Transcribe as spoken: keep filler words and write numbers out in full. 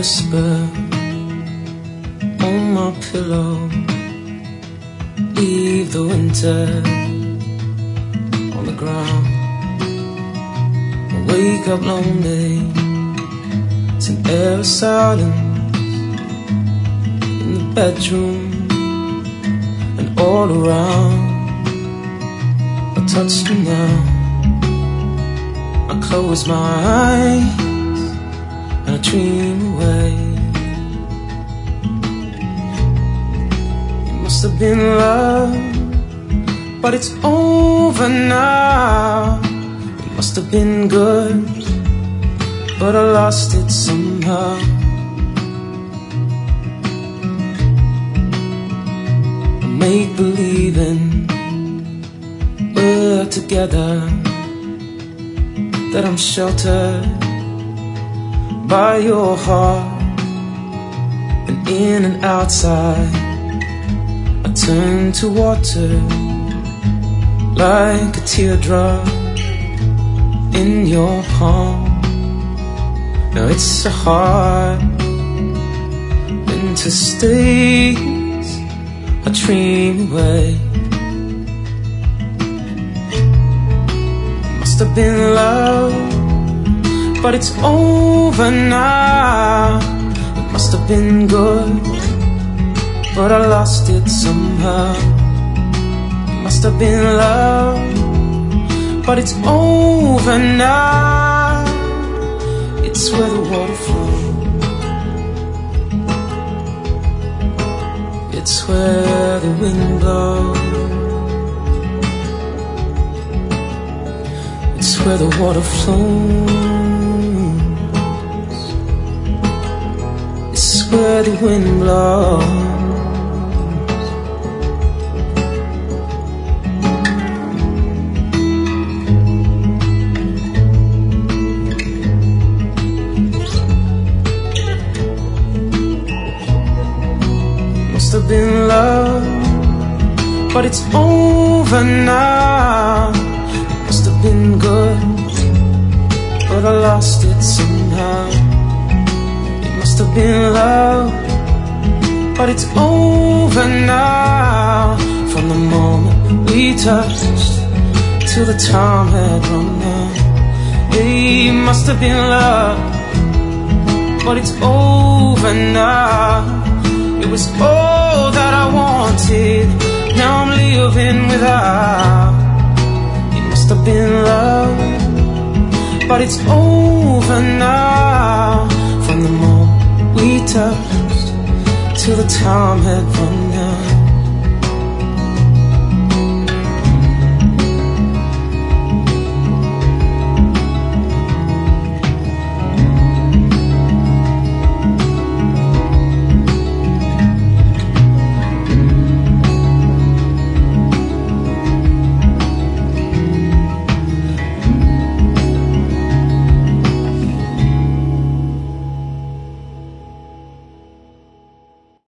whisper on my pillow, leave the winter on the ground. I wake up lonely, it's an air of silence in the bedroom and all around. I touch you now, I close my eyes and I dream away. It must have been love, but it's over now. It must have been good, but I lost it somehow. I make believing we're together, that I'm sheltered by your heart, and in and outside I turn to water like a teardrop in your palm. Now it's so hard, winter stays, I dream away. It must have been love, but it's over now. It must have been good, but I lost it somehow. It must have been love, but it's over now. It's where the water flows, it's where the wind blows, it's where the water flows, it's where the wind blows. Must have been love, but it's over now. It must have been good, but I lost it somehow. It must have been love, but it's over now. From the moment we touched till the time had run out. It must have been love, but it's over now. It was all that I wanted, now I'm living without. It must have been love, but it's over now. From the moment we touched till the time had run out.